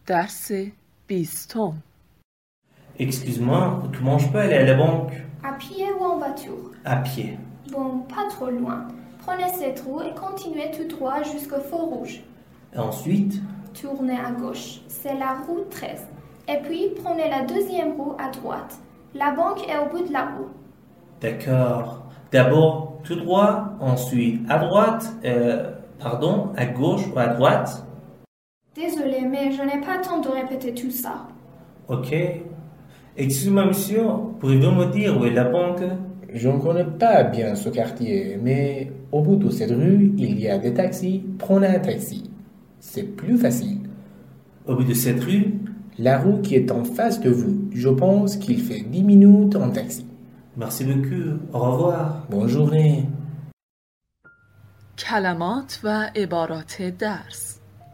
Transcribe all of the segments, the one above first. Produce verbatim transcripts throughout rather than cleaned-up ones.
درس بیستم. Excuse-moi, comment je peux aller à la banque? À pied ou en voiture? À pied. Bon, pas trop loin. Prenez cette roue et continuez tout droit jusqu'au feu rouge. Et ensuite? Tournez à gauche. C'est la roue treize. Et puis, prenez la deuxième roue à droite. La banque est au bout de la roue. D'accord. D'abord, tout droit, ensuite à droite, euh, pardon, à gauche ou à droite? Désolé, mais je n'ai pas le temps de répéter tout ça. Ok. Excusez-moi, monsieur, pourriez-vous me dire où est la banque? Je ne connais pas bien ce quartier, mais au bout de cette rue, il y a des taxis. Prenez un taxi. C'est plus facile. Au bout de cette rue? La rue qui est en face de vous. Je pense qu'il fait dix minutes en taxi. Merci beaucoup. Au revoir. Bonne journée. کلمات و عبارات درس.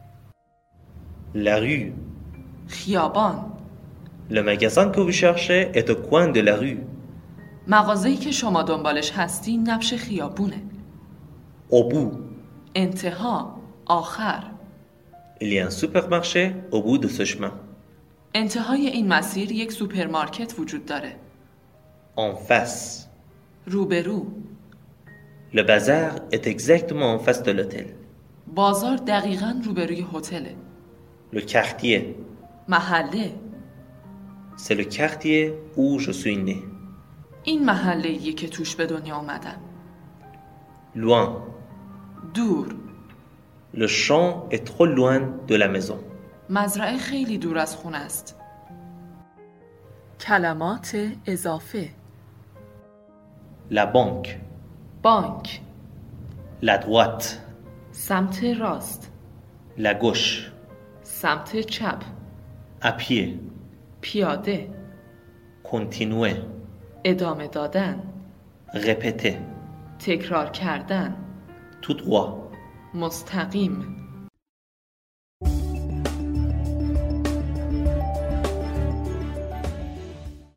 La rue. خیابان. Le magasin que vous cherchez est au coin de la rue. مغازه‌ای که شما دنبالش هستی نبش خیابونه. Au bout. انتها، آخر. Il y a un supermarché au bout de ce chemin. انتهای این مسیر یک سوپرمارکت وجود داره. En face. روبرو. Le bazar est exactement en face de l'hôtel. بازار دقیقاً روبروی هتله. Le quartier. محله. C'est le quartier où je suis né. این محله‌ایه که توش به دنیا اومدم. Loin. دور. Le champ est trop loin de la maison. مزرعه خیلی دور از خونه است. کلمات اضافه. La banque. بانک. La droite. سمت راست. La gauche. سمت چپ. À pied. پیاده. Continuer. ادامه دادن. Répéter. تکرار کردن. Tout droit. مستقیم.